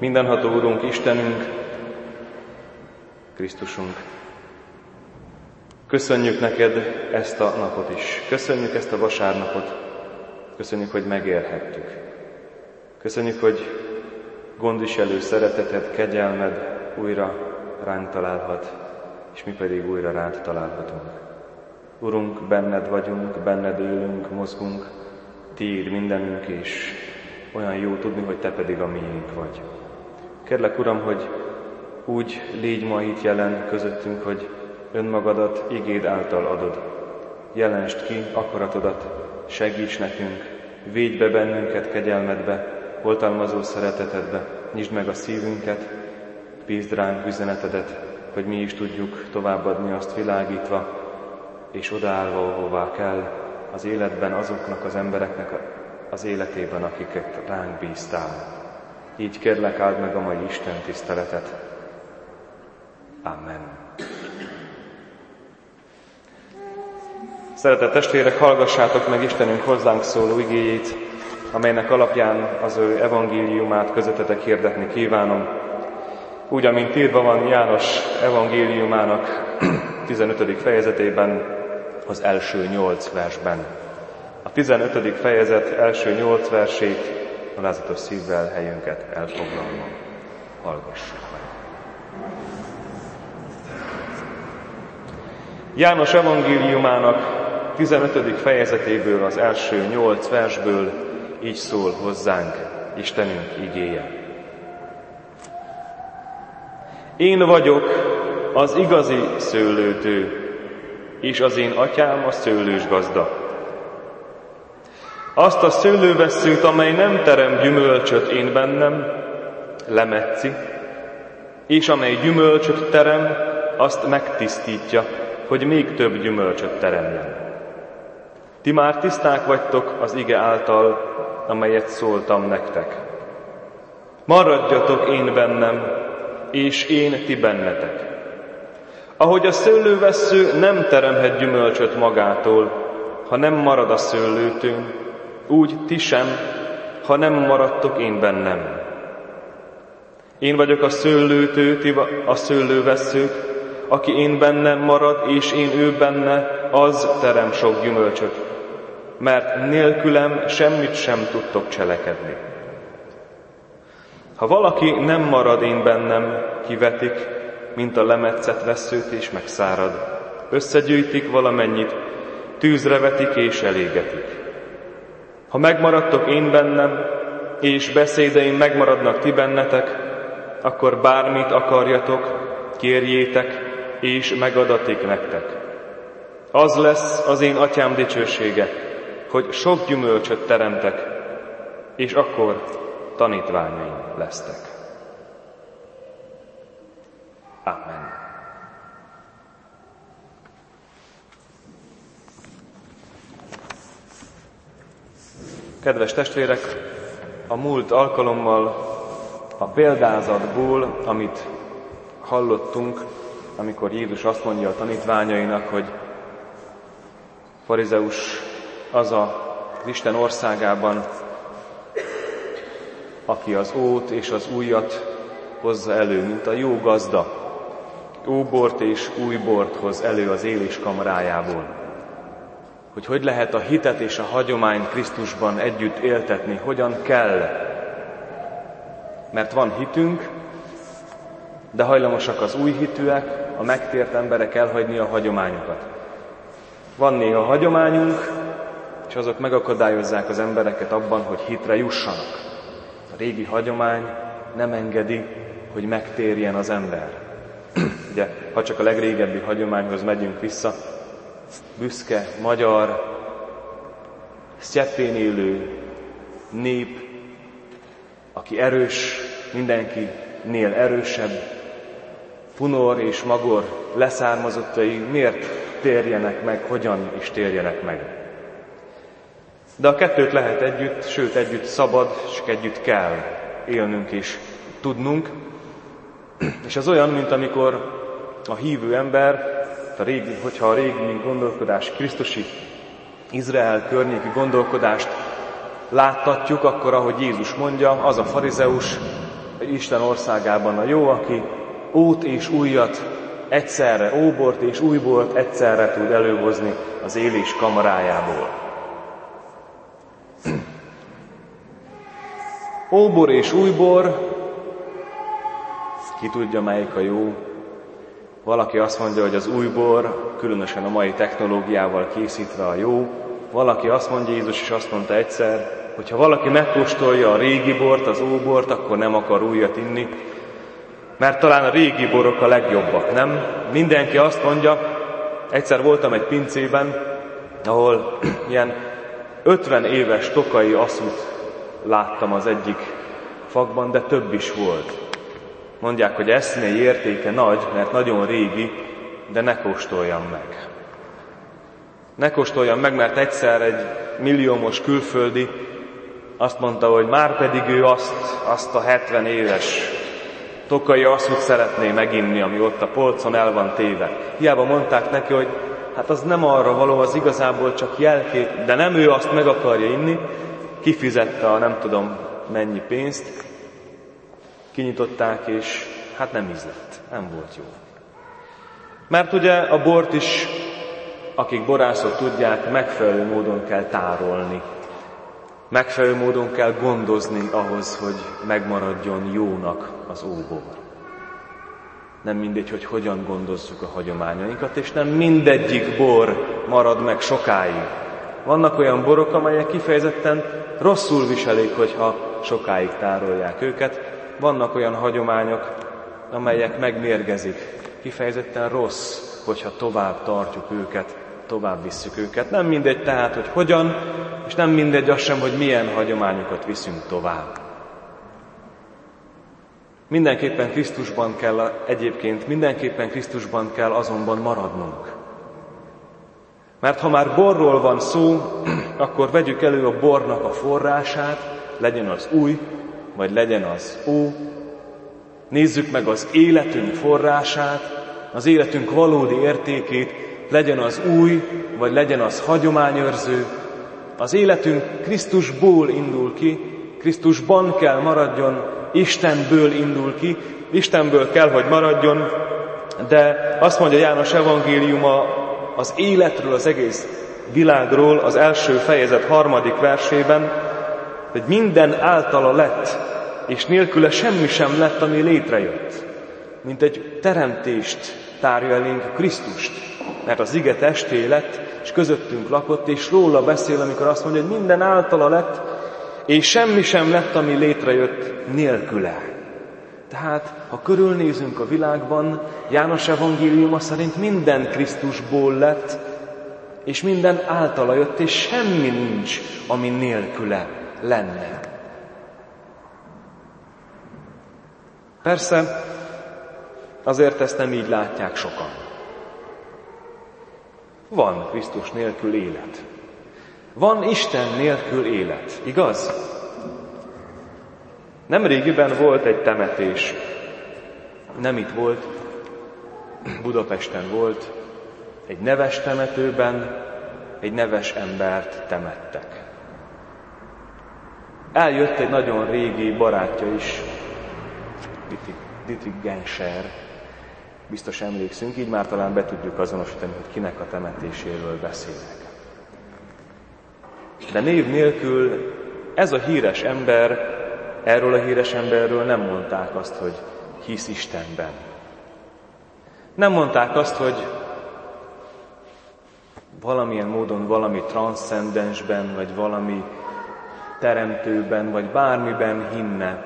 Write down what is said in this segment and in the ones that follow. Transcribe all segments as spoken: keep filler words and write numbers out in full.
Mindenható Urunk, Istenünk, Krisztusunk, köszönjük neked ezt a napot is. Köszönjük ezt a vasárnapot. Köszönjük, hogy megérhettük. Köszönjük, hogy gondviselő szereteted, kegyelmed újra ránk találhat, és mi pedig újra rád találhatunk. Urunk, benned vagyunk, benned élünk, mozgunk, tiéd mindenünk, és olyan jó tudni, hogy te pedig a miénk vagy. Kérlek, Uram, hogy úgy légy ma itt jelen közöttünk, hogy önmagadat igéd által adod. Jelensd ki akaratodat, segíts nekünk, védj be bennünket kegyelmedbe, oltalmazó szeretetedbe, nyisd meg a szívünket, bízd ránk üzenetedet, hogy mi is tudjuk továbbadni azt világítva, és odaállva, ahová kell, az életben azoknak az embereknek az életében, akiket ránk bíztál. Így kérlek, áld meg a mai Isten tiszteletet. Amen. Szeretett testvérek, hallgassátok meg Istenünk hozzánk szóló igéjét, amelynek alapján az ő evangéliumát közöttetek hirdetni kívánom. Úgy, amint írva van János evangéliumának tizenötödik fejezetében, az első nyolc versben. A tizenötödik fejezet első nyolc versét alázatos szívvel helyünket elfoglalva hallgassuk meg. János evangéliumának tizenötödik fejezetéből, az első nyolc versből így szól hozzánk Istenünk igéje. Én vagyok az igazi szőlőtő, és az én atyám a szőlős gazda. Azt a szőlővesszőt, amely nem terem gyümölcsöt én bennem, lemetszi, és amely gyümölcsöt terem, azt megtisztítja, hogy még több gyümölcsöt teremjen. Ti már tiszták vagytok az ige által, amelyet szóltam nektek. Maradjatok én bennem, és én ti bennetek. Ahogy a szőlővessző nem teremhet gyümölcsöt magától, ha nem marad a szőlőtőn, úgy ti sem, ha nem maradtok én bennem. Én vagyok a szőlőtő, ti a szőlővesszők, aki én bennem marad, és én ő benne, az terem sok gyümölcsöt, mert nélkülem semmit sem tudtok cselekedni. Ha valaki nem marad én bennem, kivetik, mint a lemetszett vesszőt, és megszárad. Összegyűjtik valamennyit, tűzre vetik és elégetik. Ha megmaradtok én bennem, és beszédeim megmaradnak ti bennetek, akkor bármit akarjatok, kérjétek, és megadatik nektek. Az lesz az én atyám dicsősége, hogy sok gyümölcsöt teremtek, és akkor tanítványaim lesztek. Amen. Kedves testvérek, a múlt alkalommal a példázatból, amit hallottunk, amikor Jézus azt mondja a tanítványainak, hogy farizeus az a Isten országában, aki az ót és az újat hozza elő, mint a jó gazda, óbort és új bort hoz elő az élés kamrájából. Hogy hogy lehet a hitet és a hagyományt Krisztusban együtt éltetni, hogyan kell. Mert van hitünk, de hajlamosak az új hitűek, a megtért emberek elhagyni a hagyományokat. Van néha hagyományunk, és azok megakadályozzák az embereket abban, hogy hitre jussanak. A régi hagyomány nem engedi, hogy megtérjen az ember. Ugye, ha csak a legrégebbi hagyományhoz megyünk vissza, büszke, magyar, sztyeppén élő nép, aki erős, mindenkinél erősebb, Funor és Magor leszármazottai miért térjenek meg, hogyan is térjenek meg. De a kettőt lehet együtt, sőt együtt szabad, és együtt kell élnünk és tudnunk. És az olyan, mint amikor a hívő ember, a régi, hogyha a régi gondolkodás, krisztusi Izrael környéki gondolkodást láttatjuk, akkor, ahogy Jézus mondja, az a farizeus Isten országában a jó, aki ót és újat egyszerre, óbort és újbort egyszerre tud előhozni az élés kamarájából. Óbor és újbor, ki tudja, melyik a jó. Valaki azt mondja, hogy az újbor, különösen a mai technológiával készítve a jó. Valaki azt mondja, Jézus is azt mondta egyszer, hogy ha valaki megkóstolja a régi bort, az óbort, akkor nem akar újat inni, mert talán a régi borok a legjobbak, nem? Mindenki azt mondja, egyszer voltam egy pincében, ahol ilyen ötven éves tokai asszút láttam az egyik fakban, de több is volt. Mondják, hogy eszmei értéke nagy, mert nagyon régi, de ne kóstoljam meg. Ne kóstoljam meg, mert egyszer egy milliómos külföldi azt mondta, hogy már pedig ő azt, azt a hetven éves tokai asszút szeretné meginni, ami ott a polcon el van téve. Hiába mondták neki, hogy hát az nem arra való, az igazából csak jelkép, de nem ő azt meg akarja inni, kifizette a nem tudom mennyi pénzt, kinyitották, és hát nem ízlett, nem volt jó. Mert ugye a bort is, akik borászok tudják, megfelelő módon kell tárolni. Megfelelő módon kell gondozni ahhoz, hogy megmaradjon jónak az óbor. Nem mindegy, hogy hogyan gondozzuk a hagyományainkat, és nem mindegyik bor marad meg sokáig. Vannak olyan borok, amelyek kifejezetten rosszul viselik, hogyha sokáig tárolják őket. Vannak olyan hagyományok, amelyek megmérgezik. Kifejezetten rossz, hogyha tovább tartjuk őket, tovább visszük őket. Nem mindegy tehát, hogy hogyan, és nem mindegy az sem, hogy milyen hagyományokat viszünk tovább. Mindenképpen Krisztusban kell, egyébként mindenképpen Krisztusban kell azonban maradnunk. Mert ha már borról van szó, akkor vegyük elő a bornak a forrását, legyen az új, vagy legyen az ó. Nézzük meg az életünk forrását, az életünk valódi értékét, legyen az új, vagy legyen az hagyományőrző. Az életünk Krisztusból indul ki, Krisztusban kell maradjon, Istenből indul ki, Istenből kell, hogy maradjon, de azt mondja János evangéliuma az életről, az egész világról, az első fejezet harmadik versében, hogy minden általa lett, és nélküle semmi sem lett, ami létrejött. Mint egy teremtést tárja elénk Krisztust, mert az ige testé lett, és közöttünk lakott, és róla beszél, amikor azt mondja, hogy minden általa lett, és semmi sem lett, ami létrejött nélküle. Tehát, ha körülnézünk a világban, János evangéliuma szerint minden Krisztusból lett, és minden általa jött, és semmi nincs, ami nélküle lenne. Persze, azért ezt nem így látják sokan. Van Krisztus nélkül élet. Van Isten nélkül élet, igaz? Nemrégiben volt egy temetés. Nem itt volt, Budapesten volt. Egy neves temetőben egy neves embert temettek. Eljött egy nagyon régi barátja is, Dietrich Genscher, biztos emlékszünk, így már talán be tudjuk azonosítani, hogy kinek a temetéséről beszélek. De név nélkül ez a híres ember, erről a híres emberről nem mondták azt, hogy hisz Istenben. Nem mondták azt, hogy valamilyen módon valami transzcendensben, vagy valami teremtőben, vagy bármiben hinne.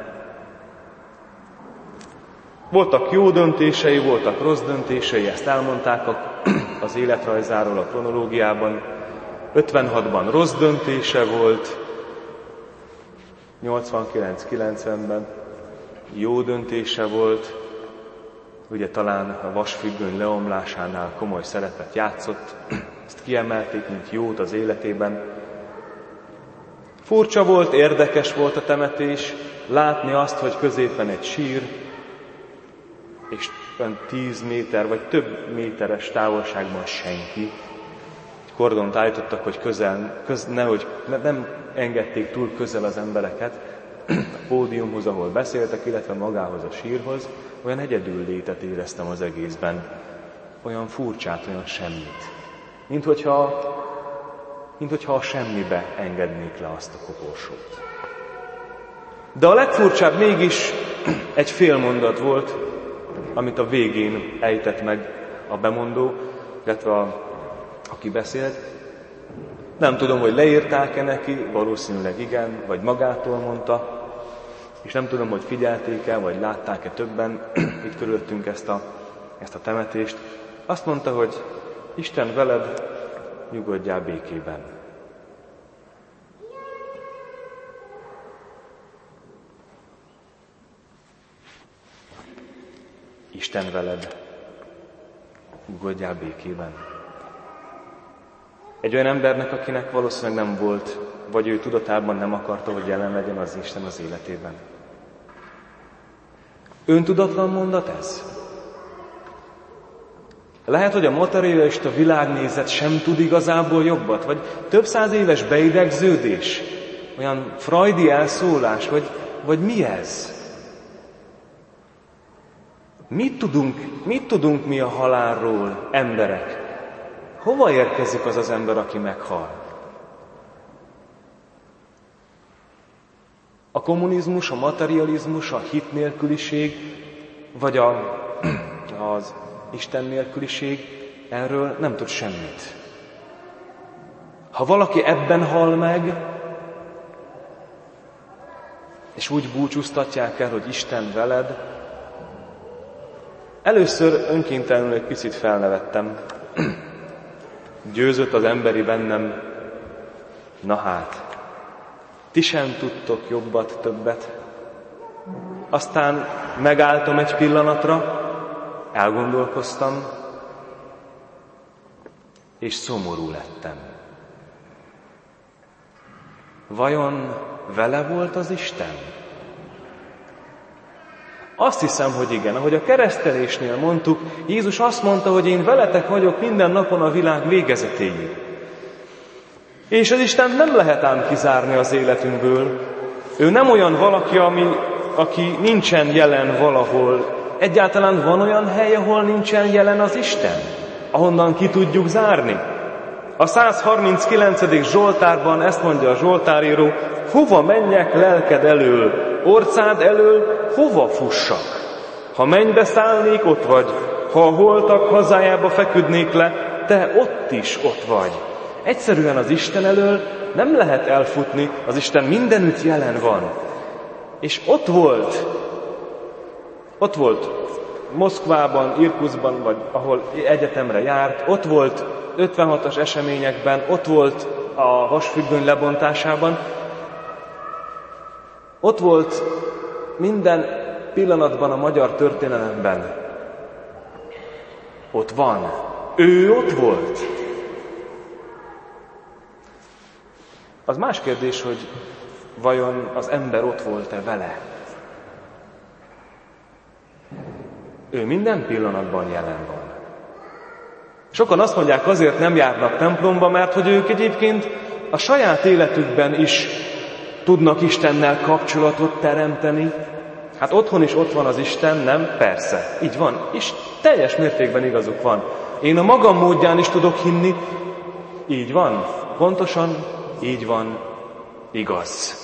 Voltak jó döntései, voltak rossz döntései, ezt elmondták az életrajzáról, a kronológiában. ötvenhatban rossz döntése volt, nyolcvankilenc-kilencvenben jó döntése volt, ugye talán a vasfüggöny leomlásánál komoly szerepet játszott, ezt kiemelték, mint jót az életében. Furcsa volt, érdekes volt a temetés, látni azt, hogy középen egy sír, és tíz méter vagy több méteres távolságban senki. Kordont állítottak, hogy közel, köz, nehogy, nem engedték túl közel az embereket, a pódiumhoz, ahol beszéltek, illetve magához a sírhoz, olyan egyedül létet éreztem az egészben. Olyan furcsát, olyan semmit. Mint hogyha, mint hogyha a semmibe engednék le azt a koporsót. De a legfurcsább mégis egy fél mondat volt, amit a végén ejtett meg a bemondó, illetve a, aki beszélt. Nem tudom, hogy leírták-e neki, valószínűleg igen, vagy magától mondta, és nem tudom, hogy figyelték-e, vagy látták-e többen itt körülöttünk ezt a, ezt a temetést. Azt mondta, hogy Isten veled, nyugodjál békében. Isten veled, nyugodjál békében. Egy olyan embernek, akinek valószínűleg nem volt, vagy ő tudatában nem akarta, hogy jelen legyen az Isten az életében. Öntudatlan mondat ez? Lehet, hogy a materialista világnézet sem tud igazából jobbat, vagy több száz éves beidegződés, olyan freudi elszólás, vagy, vagy mi ez? Mit tudunk, mit tudunk mi a halálról, emberek? Hova érkezik az az ember, aki meghal? A kommunizmus, a materializmus, a hit nélküliség, vagy a, az Isten nélküliség, erről nem tud semmit. Ha valaki ebben hal meg, és úgy búcsúztatják el, hogy Isten veled, először önkéntelenül egy picit felnevettem. Győzött az emberi bennem, na hát, ti sem tudtok jobbat, többet. Aztán megálltam egy pillanatra, elgondolkoztam, és szomorú lettem. Vajon vele volt az Isten? Azt hiszem, hogy igen. Ahogy a keresztelésnél mondtuk, Jézus azt mondta, hogy én veletek vagyok minden napon a világ végezetéig. És az Isten nem lehet ám kizárni az életünkből. Ő nem olyan valaki, ami, aki nincsen jelen valahol. Egyáltalán van olyan hely, ahol nincsen jelen az Isten, ahonnan ki tudjuk zárni. A száz harminckilencedik Zsoltárban ezt mondja a zsoltáríró, hova menjek lelked elől, orcád elől, hova fussak? Ha mennybe szállnék, ott vagy, ha a holtak hazájába feküdnék le, te ott is ott vagy. Egyszerűen az Isten elől nem lehet elfutni, az Isten mindenütt jelen van. És ott volt, ott volt Moszkvában, Irkuszban, vagy ahol egyetemre járt, ott volt ötvenhatos eseményekben, ott volt a vasfüggöny lebontásában, ott volt minden pillanatban a magyar történelemben. Ott van. Ő ott volt. Az más kérdés, hogy vajon az ember ott volt-e vele? Ő minden pillanatban jelen van. Sokan azt mondják, azért nem járnak templomba, mert hogy ők egyébként a saját életükben is tudnak Istennel kapcsolatot teremteni. Hát otthon is ott van az Isten, nem? Persze, így van. És teljes mértékben igazuk van. Én a magam módján is tudok hinni. Így van. Pontosan így van. Igaz.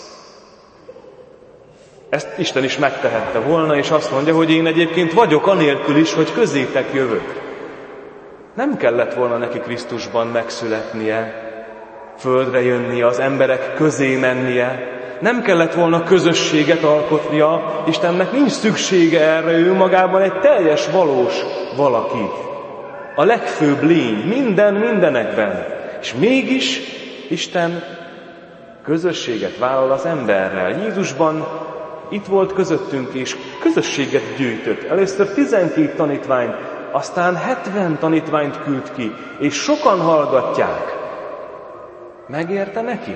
Ezt Isten is megtehette volna, és azt mondja, hogy én egyébként vagyok anélkül is, hogy közétek jövök. Nem kellett volna neki Krisztusban megszületnie, földre jönnie, az emberek közé mennie. Nem kellett volna közösséget alkotnia, Istennek nincs szüksége erre, ő magában egy teljes valós valaki. A legfőbb lény, minden mindenekben. És mégis Isten közösséget vállal az emberrel. Jézusban itt volt közöttünk, és közösséget gyűjtött. Először tizenkét tanítványt, aztán hetven tanítványt küld ki, és sokan hallgatják. Megérte neki?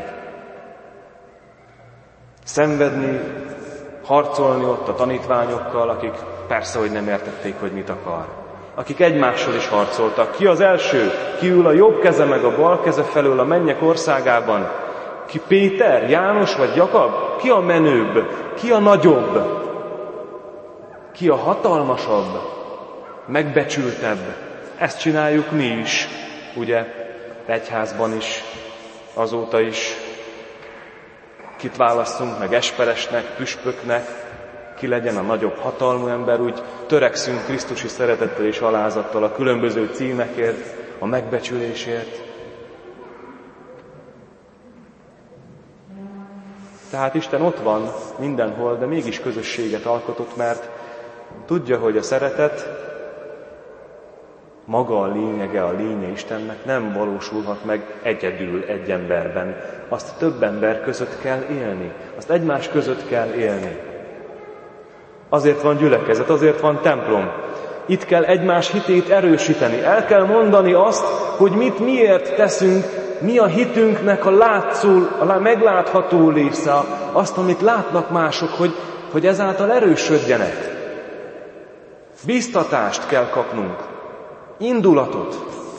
Szenvedni, harcolni ott a tanítványokkal, akik persze, hogy nem értették, hogy mit akar. Akik egymással is harcoltak. Ki az első? Ki ül a jobb keze meg a bal keze felől a mennyek országában? Ki Péter, János vagy Jakab? Ki a menőbb? Ki a nagyobb? Ki a hatalmasabb? Megbecsültebb? Ezt csináljuk mi is, ugye, egyházban is, azóta is. Kit válasszunk meg esperesnek, püspöknek, ki legyen a nagyobb hatalmú ember, úgy törekszünk krisztusi szeretettel és alázattal a különböző címekért, a megbecsülésért. Tehát Isten ott van mindenhol, de mégis közösséget alkotott, mert tudja, hogy a szeretet maga a lényege, a lénye Istennek nem valósulhat meg egyedül egy emberben. Azt több ember között kell élni, azt egymás között kell élni. Azért van gyülekezet, azért van templom. Itt kell egymás hitét erősíteni. El kell mondani azt, hogy mit miért teszünk, mi a hitünknek a látszó, a meglátható része, azt, amit látnak mások, hogy, hogy ezáltal erősödjenek. Bíztatást kell kapnunk, indulatot.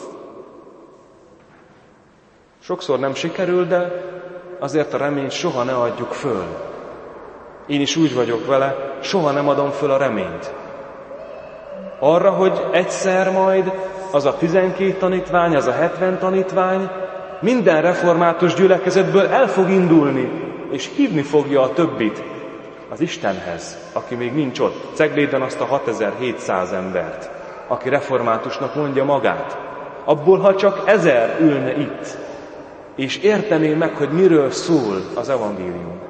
Sokszor nem sikerül, de azért a reményt soha ne adjuk föl. Én is úgy vagyok vele, soha nem adom föl a reményt. Arra, hogy egyszer majd az a tizenkét tanítvány, az a hetven tanítvány minden református gyülekezetből el fog indulni, és hívni fogja a többit az Istenhez, aki még nincs ott. Cegléden azt a hatezer-hétszáz embert, aki reformátusnak mondja magát. Abból, ha csak ezer ülne itt, és értené meg, hogy miről szól az evangélium.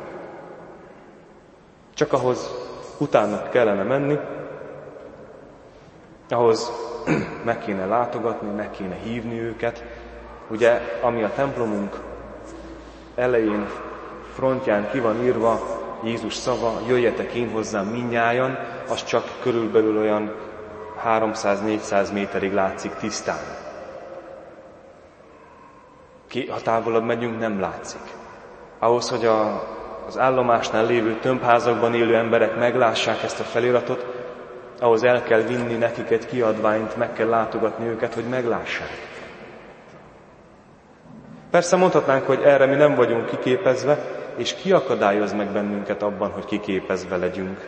Csak ahhoz utána kellene menni, ahhoz meg kéne látogatni, meg kéne hívni őket. Ugye, ami a templomunk elején, frontján ki van írva, Jézus szava, jöjjetek én hozzám mindnyájan, az csak körülbelül olyan háromszáz-négyszáz méterig látszik tisztán. Ki, ha távolabb megyünk, nem látszik. Ahhoz, hogy a, az állomásnál lévő tömbházakban élő emberek meglássák ezt a feliratot, ahhoz el kell vinni nekik egy kiadványt, meg kell látogatni őket, hogy meglássák. Persze mondhatnánk, hogy erre mi nem vagyunk kiképezve, és ki akadályoz meg bennünket abban, hogy kiképezve legyünk.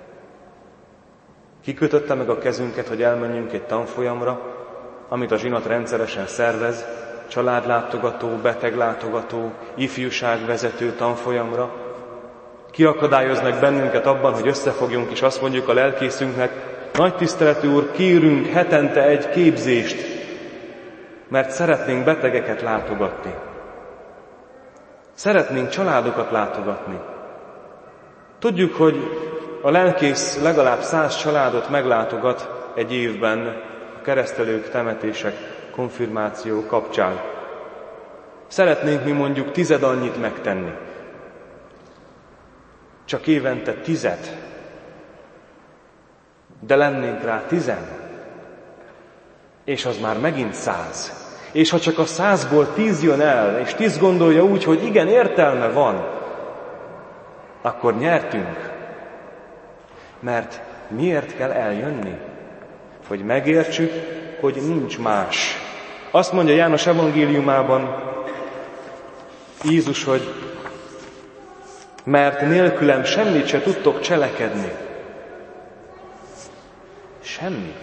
Ki kötötte meg a kezünket, hogy elmenjünk egy tanfolyamra, amit a zsinat rendszeresen szervez, családlátogató, beteglátogató, ifjúságvezető tanfolyamra. Ki akadályoz meg bennünket abban, hogy összefogjunk, és azt mondjuk a lelkészünknek, nagy tiszteletű úr, kérünk hetente egy képzést, mert szeretnénk betegeket látogatni. Szeretnénk családokat látogatni. Tudjuk, hogy a lelkész legalább száz családot meglátogat egy évben a keresztelők, temetések, konfirmáció kapcsán. Szeretnénk mi mondjuk tized annyit megtenni. Csak évente tizet. De lennénk rá tizen. És az már megint száz. És ha csak a százból tíz jön el, és tíz gondolja úgy, hogy igen, értelme van, akkor nyertünk. Mert miért kell eljönni? Hogy megértsük, hogy nincs más. Azt mondja János evangéliumában Jézus, hogy mert nélkülem semmit se tudtok cselekedni. Semmit.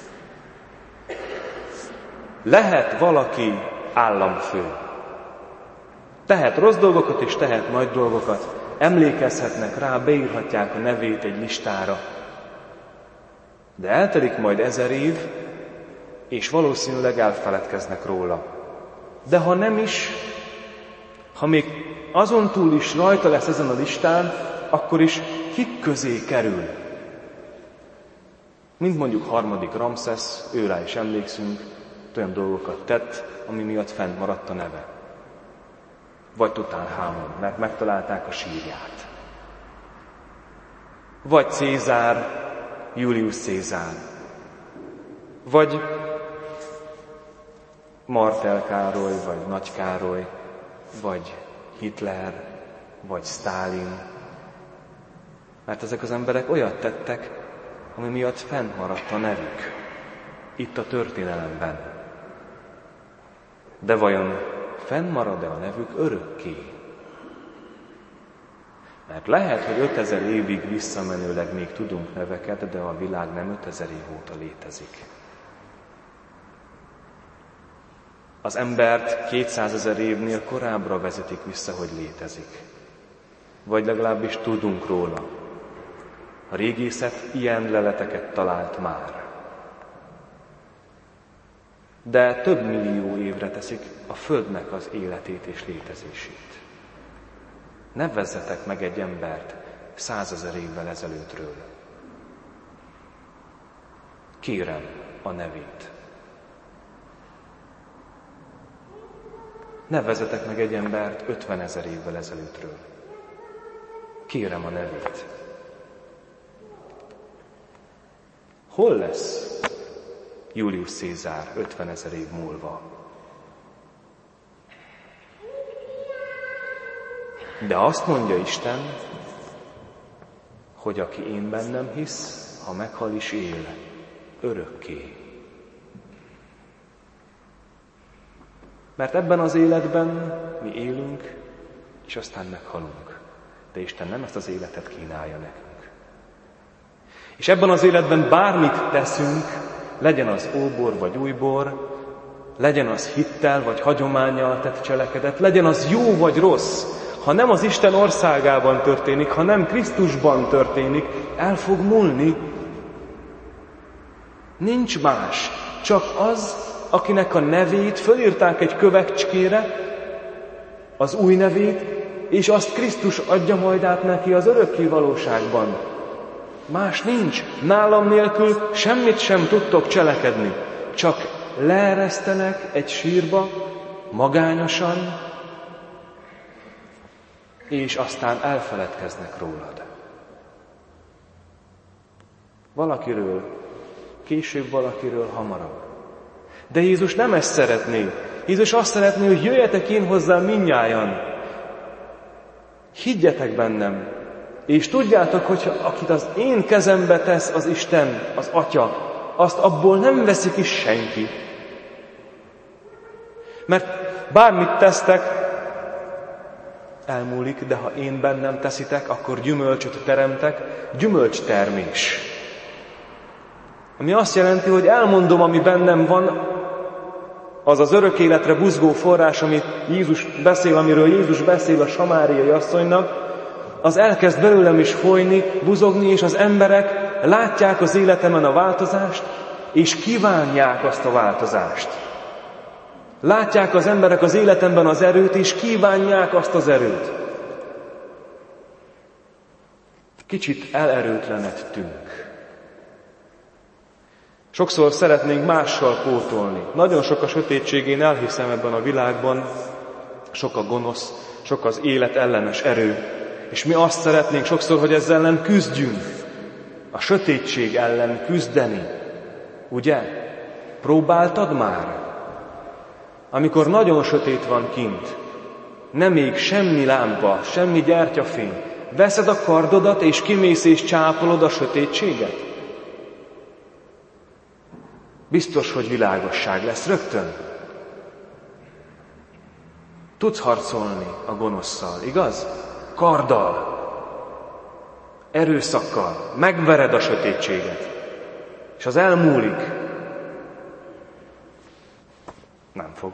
Lehet valaki államfő. Tehet rossz dolgokat és tehet nagy dolgokat. Emlékezhetnek rá, beírhatják a nevét egy listára. De eltelik majd ezer év, és valószínűleg elfeledkeznek róla. De ha nem is, ha még azon túl is rajta lesz ezen a listán, akkor is kik közé kerül. Mint mondjuk harmadik Ramszesz, őrá is emlékszünk, olyan dolgokat tett, ami miatt fent maradt a neve. Vagy Tutanhamon, mert megtalálták a sírját. Vagy Cézár, Julius Cézár. Vagy Martel Károly, vagy Nagy Károly, vagy Hitler, vagy Sztálin. Mert ezek az emberek olyat tettek, ami miatt fent maradt a nevük. Itt a történelemben. De vajon fennmarad-e a nevük örökké? Mert lehet, hogy ötezer évig visszamenőleg még tudunk neveket, de a világ nem ötezer év óta létezik. Az embert kétszázezer évnél korábbra vezetik vissza, hogy létezik. Vagy legalábbis tudunk róla. A régészet ilyen leleteket talált már. De több millió évre teszik a Földnek az életét és létezését. Nevezzetek meg egy embert százezer évvel ezelőttről. Kérem a nevét. Nevezzetek meg egy embert ötvenezer évvel ezelőttről. Kérem a nevét. Hol lesz Julius Cézár ötvenezer év múlva? De azt mondja Isten, hogy aki én bennem hisz, ha meghal is él, örökké. Mert ebben az életben mi élünk, és aztán meghalunk. De Isten nem ezt az életet kínálja nekünk. És ebben az életben bármit teszünk, legyen az óbor vagy újbor, legyen az hittel vagy hagyománnyal tett cselekedet, legyen az jó vagy rossz, ha nem az Isten országában történik, ha nem Krisztusban történik, el fog múlni. Nincs más, csak az, akinek a nevét fölírták egy kövecskére, az új nevét, és azt Krisztus adja majd át neki az örökké valóságban. Más nincs. Nálam nélkül semmit sem tudtok cselekedni. Csak leeresztenek egy sírba, magányosan, és aztán elfeledkeznek rólad. Valakiről, később valakiről hamarabb. De Jézus nem ezt szeretné. Jézus azt szeretné, hogy jöjjetek én hozzám mindnyájan. Higgyetek bennem, és tudjátok, hogy akit az én kezembe tesz az Isten, az Atya, azt abból nem veszik is senki. Mert bármit tesztek, elmúlik, de ha én bennem teszitek, akkor gyümölcsöt teremtek, gyümölcstermés. Ami azt jelenti, hogy elmondom, ami bennem van, az az örök életre buzgó forrás, amit Jézus beszél, amiről Jézus beszél a samáriai asszonynak, az elkezd belőlem is folyni, buzogni, és az emberek látják az életemen a változást, és kívánják azt a változást. Látják az emberek az életemben az erőt, és kívánják azt az erőt. Kicsit elerőtlenedtünk. Sokszor szeretnénk mással pótolni. Nagyon sok a sötétség, én elhiszem ebben a világban, sok a gonosz, sok az élet ellenes erő. És mi azt szeretnénk sokszor, hogy ezzel ellen küzdjünk. A sötétség ellen küzdeni. Ugye? Próbáltad már? Amikor nagyon sötét van kint, nem ég semmi lámpa, semmi gyertyafény, veszed a kardodat és kimész és csápolod a sötétséget? Biztos, hogy világosság lesz rögtön. Tudsz harcolni a gonoszszal, igaz? Karddal, erőszakkal, megvered a sötétséget, és az elmúlik. Nem fog.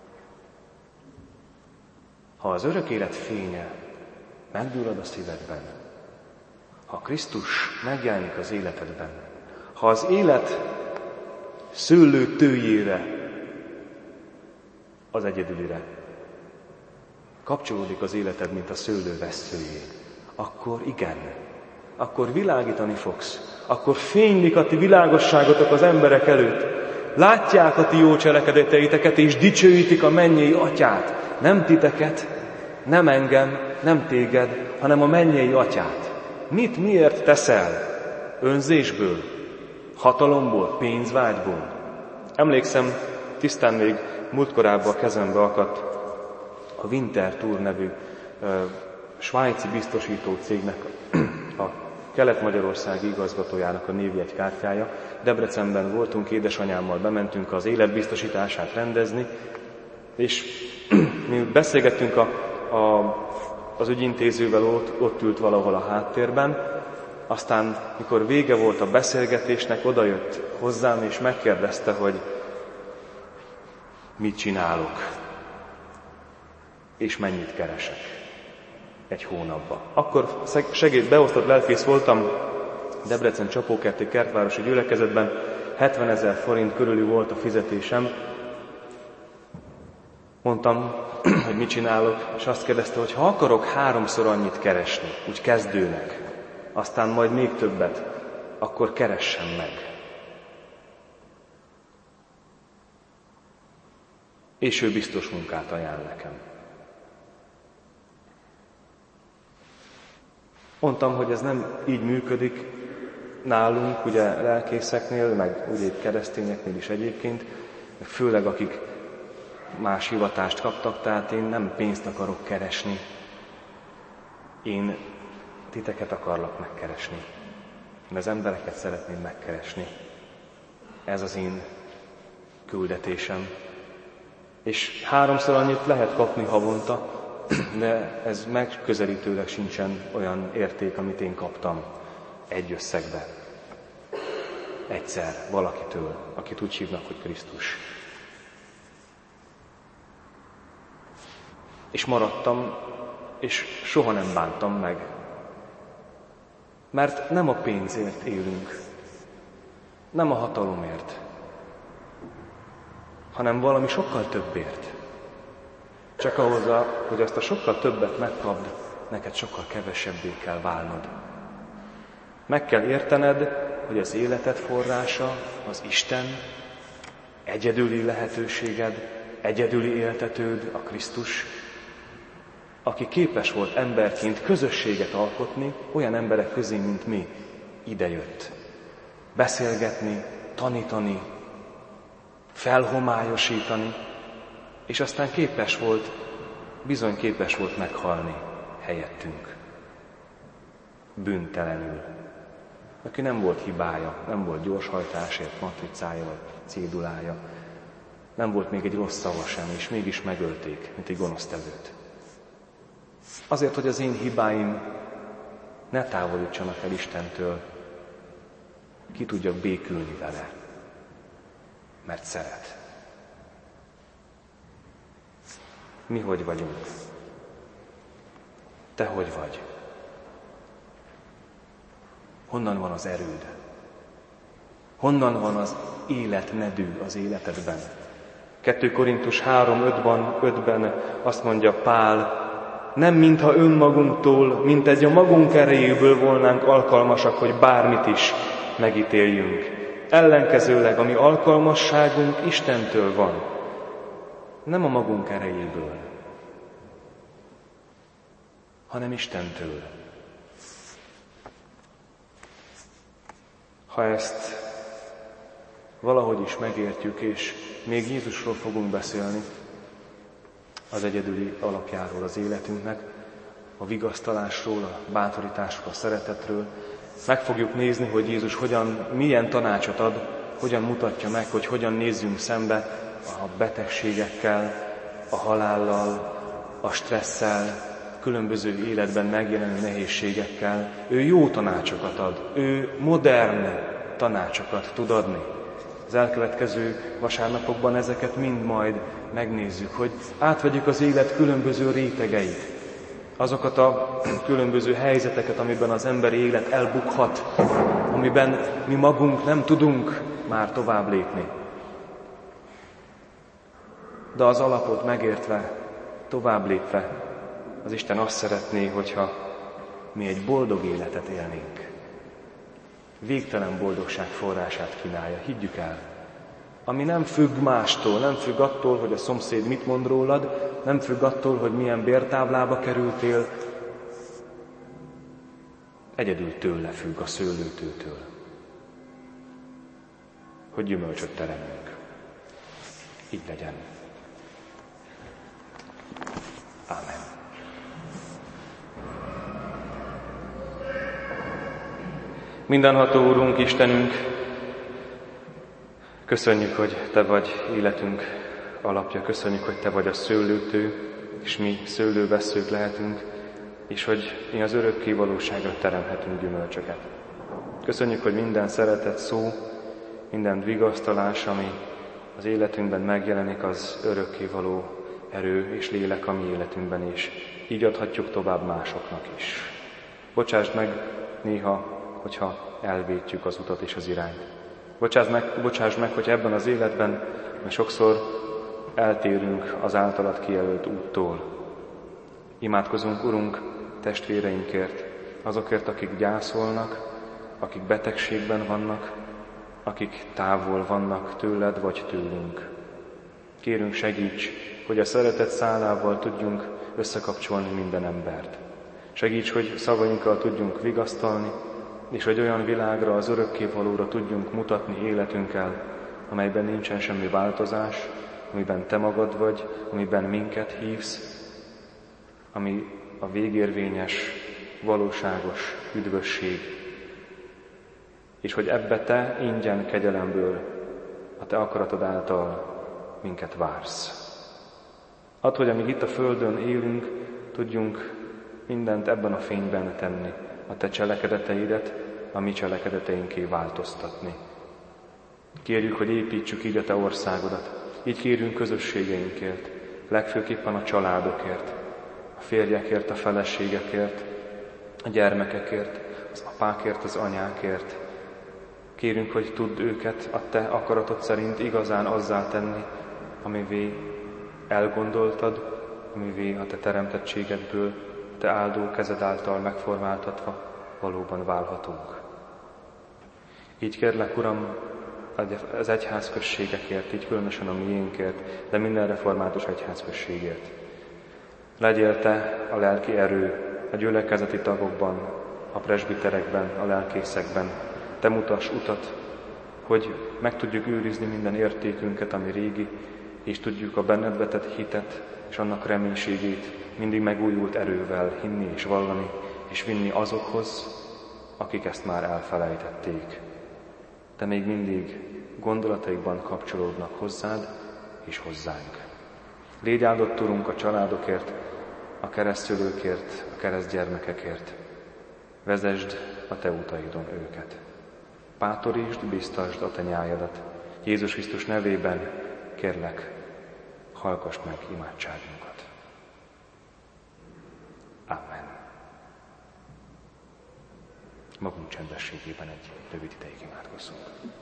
Ha az örök élet fénye meggyullad a szívedben, ha Krisztus megjelenik az életedben, ha az élet szőlő tőjére, az egyedülire kapcsolódik az életed, mint a szőlő vesszőjé, akkor igen, akkor világítani fogsz, akkor fénylik a ti világosságotok az emberek előtt, látják a ti jó cselekedeteiteket, és dicsőítik a mennyei Atyát, nem titeket, nem engem, nem téged, hanem a mennyei Atyát. Mit, miért teszel? Önzésből? Hatalomból? Pénzvágyból? Emlékszem, tisztán még múltkorában a kezembe akadt a Winter Tour nevű uh, svájci biztosító cégnek a Kelet-Magyarországi igazgatójának a névjegykártyája. Debrecenben voltunk, édesanyámmal bementünk az életbiztosítását rendezni, és mi beszélgettünk a, a az ügyintézővel ott, ott ült valahol a háttérben, aztán, mikor vége volt a beszélgetésnek, odajött hozzám, és megkérdezte, hogy mit csinálok, és mennyit keresek egy hónapban. Akkor segéd, beosztott lelkész voltam Debrecen Csapókerti kertvárosi gyülekezetben, hetvenezer forint körüli volt a fizetésem. Mondtam, hogy mit csinálok, és azt kérdezte, hogy ha akarok háromszor annyit keresni, úgy kezdőnek, aztán majd még többet, akkor keressen meg. És ő biztos munkát ajánl nekem. Mondtam, hogy ez nem így működik nálunk, ugye lelkészeknél, meg ugye keresztényeknél is egyébként, főleg akik más hivatást kaptak, tehát én nem pénzt akarok keresni. Én titeket akarlak megkeresni. Én az embereket szeretném megkeresni. Ez az én küldetésem. És háromszor annyit lehet kapni havonta, de ez megközelítőleg sincsen olyan érték, amit én kaptam egy összegbe. Egyszer valakitől, akit úgy hívnak, hogy Krisztus. És maradtam, és soha nem bántam meg. Mert nem a pénzért élünk, nem a hatalomért, hanem valami sokkal többért. Csak ahhoz, hogy azt a sokkal többet megkapd, neked sokkal kevesebbé kell válnod. Meg kell értened, hogy az életed forrása az Isten, egyedüli lehetőséged, egyedüli éltetőd a Krisztus, aki képes volt emberként közösséget alkotni olyan emberek közé, mint mi, idejött. Beszélgetni, tanítani, felhomályosítani, és aztán képes volt, bizony képes volt meghalni helyettünk. Bűntelenül. Aki nem volt hibája, nem volt gyorshajtásért, matricája vagy cédulája, nem volt még egy rossz szava sem, és mégis megölték, mint egy gonosztevőt. Azért, hogy az én hibáim ne távolítsanak el Istentől, ki tudjak békülni vele, mert szeret. Mi hogy vagyunk? Te hogy vagy? Honnan van az erőd? Honnan van az életnedű az életedben? kettő Korintus három ötben azt mondja Pál, nem mintha önmagunktól, mint egy a magunk erejéből volnánk alkalmasak, hogy bármit is megítéljünk. Ellenkezőleg a mi alkalmasságunk Istentől van, nem a magunk erejéből, hanem Istentől. Ha ezt valahogy is megértjük, és még Jézusról fogunk beszélni, az egyedüli alapjáról az életünknek, a vigasztalásról, a bátorításról, a szeretetről, meg fogjuk nézni, hogy Jézus hogyan, milyen tanácsot ad, hogyan mutatja meg, hogy hogyan nézzünk szembe a betegségekkel, a halállal, a stresszel, különböző életben megjelenő nehézségekkel. Ő jó tanácsokat ad, ő modern tanácsokat tud adni. Az elkövetkező vasárnapokban ezeket mind majd megnézzük, hogy átvegyük az élet különböző rétegeit, azokat a különböző helyzeteket, amiben az emberi élet elbukhat, amiben mi magunk nem tudunk már tovább lépni. De az alapot megértve, tovább lépve, az Isten azt szeretné, hogyha mi egy boldog életet élnénk. Végtelen boldogság forrását kínálja, higgyük el. Ami nem függ mástól, nem függ attól, hogy a szomszéd mit mond rólad, nem függ attól, hogy milyen bértáblába kerültél, egyedül tőle függ, a szőlőtőtől, hogy gyümölcsöt teremünk. Így legyen. Ámen. Mindenható Úrunk, Istenünk, köszönjük, hogy Te vagy életünk alapja, köszönjük, hogy Te vagy a szőlőtő, és mi szőlővesszők lehetünk. és hogy mi az örökké valóságra teremhetünk gyümölcsöket. Köszönjük, hogy minden szeretett szó, minden vigasztalás, ami az életünkben megjelenik, az örökké való erő és lélek a mi életünkben is. Így adhatjuk tovább másoknak is. Bocsásd meg néha, hogyha elvétjük az utat és az irányt. Bocsásd meg, bocsásd meg, hogy ebben az életben mert sokszor eltérünk az általad kijelölt úttól. Imádkozunk, Urunk, testvéreinkért, azokért, akik gyászolnak, akik betegségben vannak, akik távol vannak tőled vagy tőlünk. Kérünk, segíts, hogy a szeretet szálával tudjunk összekapcsolni minden embert. Segíts, hogy szavainkkal tudjunk vigasztalni, és hogy olyan világra, az örökkévalóra tudjunk mutatni életünkkel, amelyben nincsen semmi változás, amiben te magad vagy, amiben minket hívsz, ami a végérvényes, valóságos üdvösség. És hogy ebbe te ingyen kegyelemből, a te akaratod által minket vársz. Add, hogy amíg itt a földön élünk, tudjunk mindent ebben a fényben tenni, a te cselekedeteidet a mi cselekedeteinké változtatni. Kérjük, hogy építsük így a te országodat, így kérünk közösségeinkért, legfőképpen a családokért, a férjekért, a feleségekért, a gyermekekért, az apákért, az anyákért. Kérünk, hogy tudd őket a te akaratod szerint igazán azzá tenni, amivé elgondoltad, amivé a te teremtettségedből, a te áldó kezed által megformáltatva valóban válhatunk. Így kérlek, Uram, az egyházközségekért, így különösen a miénkért, de minden református egyházközségért. Legyél te a lelki erő a gyülekezeti tagokban, a presbiterekben, a lelkészekben. Te mutass utat, hogy meg tudjuk őrizni minden értékünket, ami régi, és tudjuk a benned vetett hitet és annak reménységét mindig megújult erővel hinni és vallani, és vinni azokhoz, akik ezt már elfelejtették. Te még mindig gondolataikban kapcsolódnak hozzád és hozzánk. Légy áldott, Urunk, a családokért, a keresztülőkért, a keresztgyermekekért. Vezesd a te utaidon őket. Bátorítsd, biztasd a te nyájadat. Jézus Krisztus nevében kérlek, hallgass meg imádságunkat. Amen. Magunk csendességében egy rövid ideig imádkozzunk.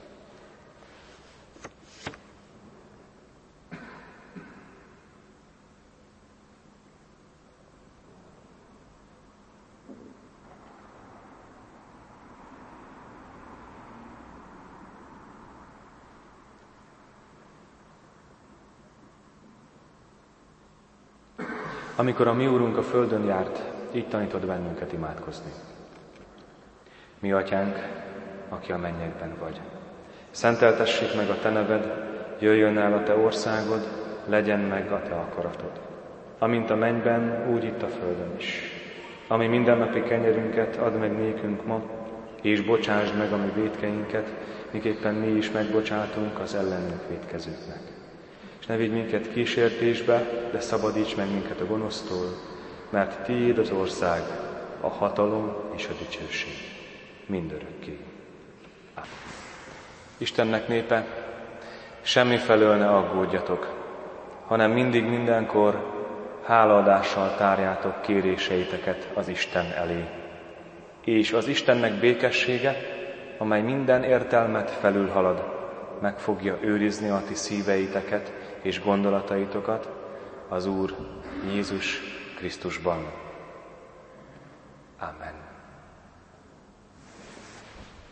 Amikor a mi Úrunk a földön járt, így tanítod bennünket imádkozni. Mi Atyánk, aki a mennyekben vagy. Szenteltessék meg a te neved, jöjjön el a te országod, legyen meg a te akaratod. Amint a mennyben, úgy itt a földön is. Ami mindennapi kenyerünket add meg nékünk ma, és bocsásd meg a mi vétkeinket, miképpen mi is megbocsátunk az ellenünk vétkezőknek. És ne vigy minket kísértésbe, de szabadíts meg minket a gonosztól, mert tiéd az ország, a hatalom és a dicsőség mindörökké. Amen. Istennek népe, semmifelől ne aggódjatok, hanem mindig mindenkor hálaadással tárjátok kéréseiteket az Isten elé. És az Istennek békessége, amely minden értelmet felülhalad, meg fogja őrizni a ti szíveiteket és gondolataitokat az Úr Jézus Krisztusban. Amen.